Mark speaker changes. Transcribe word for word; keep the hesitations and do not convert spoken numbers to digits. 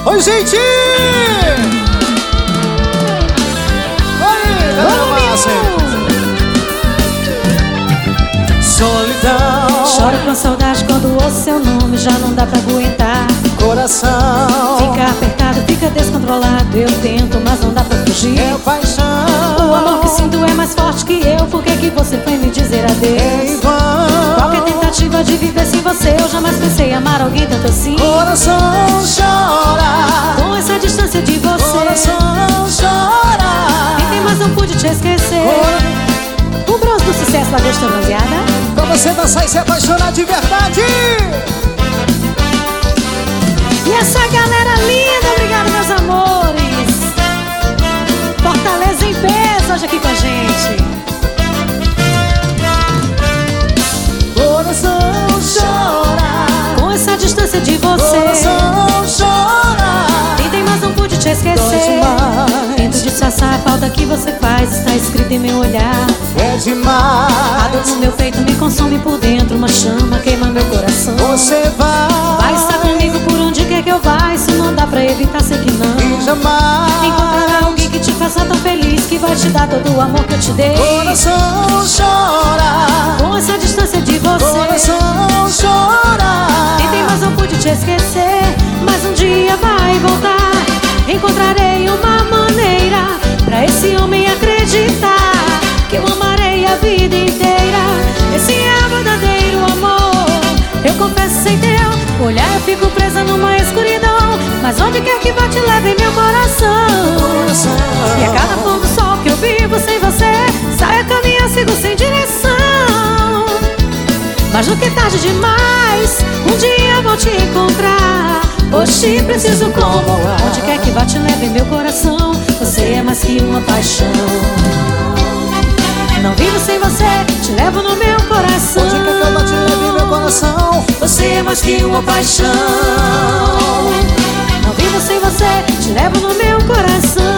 Speaker 1: Oi, gente! Oi, galera, solidão.
Speaker 2: Choro com saudade quando ouço seu nome, já não dá pra aguentar.
Speaker 1: Coração
Speaker 2: fica apertado, fica descontrolado. Eu tento, mas não dá pra fugir.
Speaker 1: é paixão.
Speaker 2: O amor que sinto é mais forte que eu. Por que que você foi me dizer adeus?
Speaker 1: Em vão.
Speaker 2: Qualquer tentativa de viver sem você, eu jamais pensei amar alguém tanto assim.
Speaker 1: Coração chora
Speaker 2: com essa distância de você.
Speaker 1: Coração chora.
Speaker 2: Tentei, mas não pude te esquecer.
Speaker 1: Cor...
Speaker 2: O bronze do sucesso, Lagosta Bronzeada.
Speaker 1: Pra você dançar e se apaixonar de verdade.
Speaker 2: E essa galera linda, obrigado meus amores. Fortaleza em peso hoje aqui com a gente.
Speaker 1: Coração chora
Speaker 2: com essa distância de você.
Speaker 1: Coração chora.
Speaker 2: Tentei, mas não pude te esquecer. Tento disfarçar a falta que você faz. Está escrito em meu olhar.
Speaker 1: É demais.
Speaker 2: A dor no meu peito me consome por dentro. Uma chama queima meu coração.
Speaker 1: Você vai
Speaker 2: Vai estar comigo por onde quer que eu vá. Isso não dá pra evitar, sei que não.
Speaker 1: e jamais
Speaker 2: encontrará alguém que te faça tão feliz, que vai te dar todo o amor que eu te dei.
Speaker 1: Coração chora
Speaker 2: com essa distância de você.
Speaker 1: Coração chora.
Speaker 2: Tentei, mas não pude te esquecer. Mas um dia vai voltar. Encontrarei uma maneira pra esse homem acreditar que eu amarei a vida inteira. Esse é o verdadeiro amor. Eu confesso, sem teu olhar eu fico presa numa escuridão. Mas onde quer que vá te leve meu coração.
Speaker 1: Coração.
Speaker 2: E a cada pôr do sol que eu vivo sem você, saio a caminhar, sigo sem direção. Mas nunca é tarde demais, um dia vou te encontrar. Hoje preciso como onde quer que vá te leve meu coração. Você é mais que uma paixão. Não vivo sem você, te levo no meu coração.
Speaker 1: Onde quer que eu vá te leve meu coração.
Speaker 2: Você é mais que uma paixão. Não vivo sem você, te levo no meu coração.